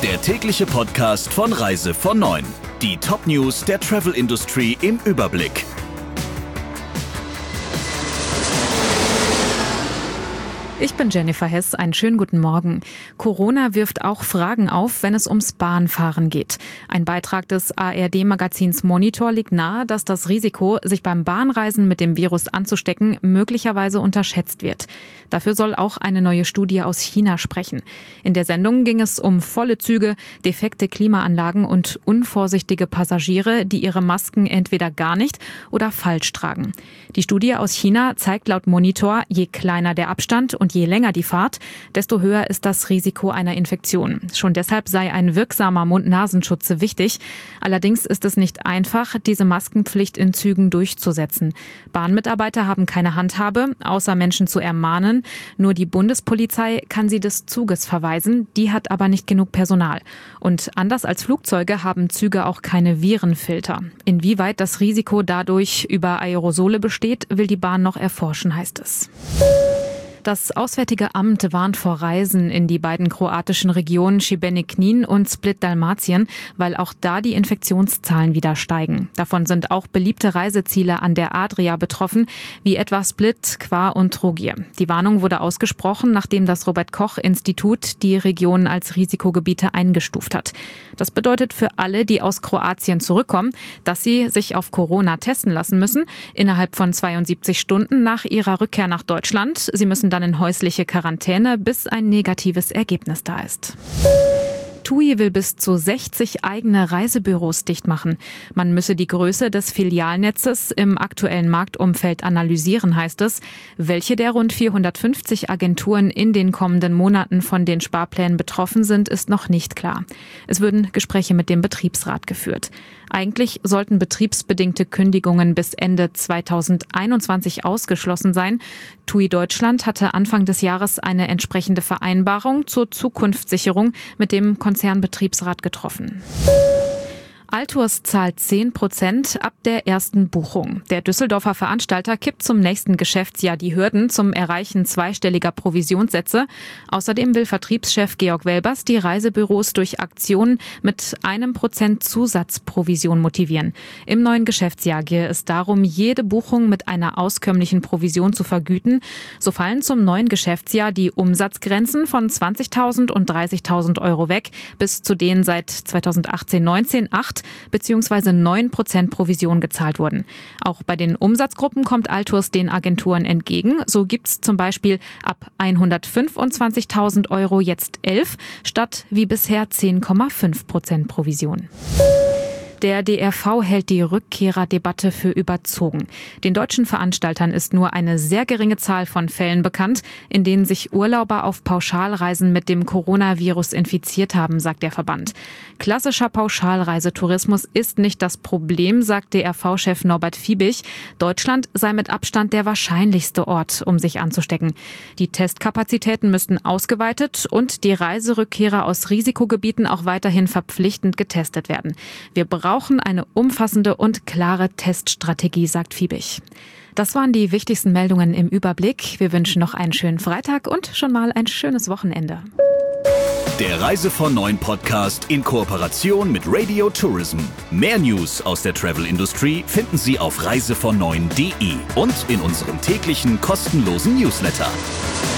Der tägliche Podcast von Reise von 9. Die Top-News der Travel-Industrie im Überblick. Ich bin Jennifer Hess, einen schönen guten Morgen. Corona wirft auch Fragen auf, wenn es ums Bahnfahren geht. Ein Beitrag des ARD-Magazins Monitor legt nahe, dass das Risiko, sich beim Bahnreisen mit dem Virus anzustecken, möglicherweise unterschätzt wird. Dafür soll auch eine neue Studie aus China sprechen. In der Sendung ging es um volle Züge, defekte Klimaanlagen und unvorsichtige Passagiere, die ihre Masken entweder gar nicht oder falsch tragen. Die Studie aus China zeigt laut Monitor, je kleiner der Abstand und je länger die Fahrt, desto höher ist das Risiko einer Infektion. Schon deshalb sei ein wirksamer Mund-Nasenschutz wichtig. Allerdings ist es nicht einfach, diese Maskenpflicht in Zügen durchzusetzen. Bahnmitarbeiter haben keine Handhabe, außer Menschen zu ermahnen. Nur die Bundespolizei kann sie des Zuges verweisen, die hat aber nicht genug Personal. Und anders als Flugzeuge haben Züge auch keine Virenfilter. Inwieweit das Risiko dadurch über Aerosole besteht, will die Bahn noch erforschen, heißt es. Das Auswärtige Amt warnt vor Reisen in die beiden kroatischen Regionen Šibenik-Knin und Split-Dalmatien, weil auch da die Infektionszahlen wieder steigen. Davon sind auch beliebte Reiseziele an der Adria betroffen, wie etwa Split, Hvar und Trogir. Die Warnung wurde ausgesprochen, nachdem das Robert-Koch-Institut die Regionen als Risikogebiete eingestuft hat. Das bedeutet für alle, die aus Kroatien zurückkommen, dass sie sich auf Corona testen lassen müssen, innerhalb von 72 Stunden nach ihrer Rückkehr nach Deutschland. Sie müssen dann in häusliche Quarantäne, bis ein negatives Ergebnis da ist. TUI will bis zu 60 eigene Reisebüros dicht machen. Man müsse die Größe des Filialnetzes im aktuellen Marktumfeld analysieren, heißt es. Welche der rund 450 Agenturen in den kommenden Monaten von den Sparplänen betroffen sind, ist noch nicht klar. Es würden Gespräche mit dem Betriebsrat geführt. Eigentlich sollten betriebsbedingte Kündigungen bis Ende 2021 ausgeschlossen sein. TUI Deutschland hatte Anfang des Jahres eine entsprechende Vereinbarung zur Zukunftssicherung mit dem Konzernbetriebsrat getroffen. Altours zahlt 10% ab der ersten Buchung. Der Düsseldorfer Veranstalter kippt zum nächsten Geschäftsjahr die Hürden zum Erreichen zweistelliger Provisionssätze. Außerdem will Vertriebschef Georg Welbers die Reisebüros durch Aktionen mit 1% Zusatzprovision motivieren. Im neuen Geschäftsjahr gehe es darum, jede Buchung mit einer auskömmlichen Provision zu vergüten. So fallen zum neuen Geschäftsjahr die Umsatzgrenzen von 20.000 und 30.000 Euro weg, bis zu denen seit 2018/19 8 bzw. 9% Provision gezahlt wurden. Auch bei den Umsatzgruppen kommt Altours den Agenturen entgegen. So gibt's zum Beispiel ab 125.000 Euro jetzt 11 statt wie bisher 10,5% Provision. Der DRV hält die Rückkehrerdebatte für überzogen. Den deutschen Veranstaltern ist nur eine sehr geringe Zahl von Fällen bekannt, in denen sich Urlauber auf Pauschalreisen mit dem Coronavirus infiziert haben, sagt der Verband. Klassischer Pauschalreisetourismus ist nicht das Problem, sagt DRV-Chef Norbert Fiebig. Deutschland sei mit Abstand der wahrscheinlichste Ort, um sich anzustecken. Die Testkapazitäten müssten ausgeweitet und die Reiserückkehrer aus Risikogebieten auch weiterhin verpflichtend getestet werden. Wir brauchen eine umfassende und klare Teststrategie, sagt Fiebig. Das waren die wichtigsten Meldungen im Überblick. Wir wünschen noch einen schönen Freitag und schon mal ein schönes Wochenende. Der Reise von 9 Podcast in Kooperation mit Radio Tourism. Mehr News aus der Travel-Industrie finden Sie auf reisevon9.de und in unserem täglichen kostenlosen Newsletter.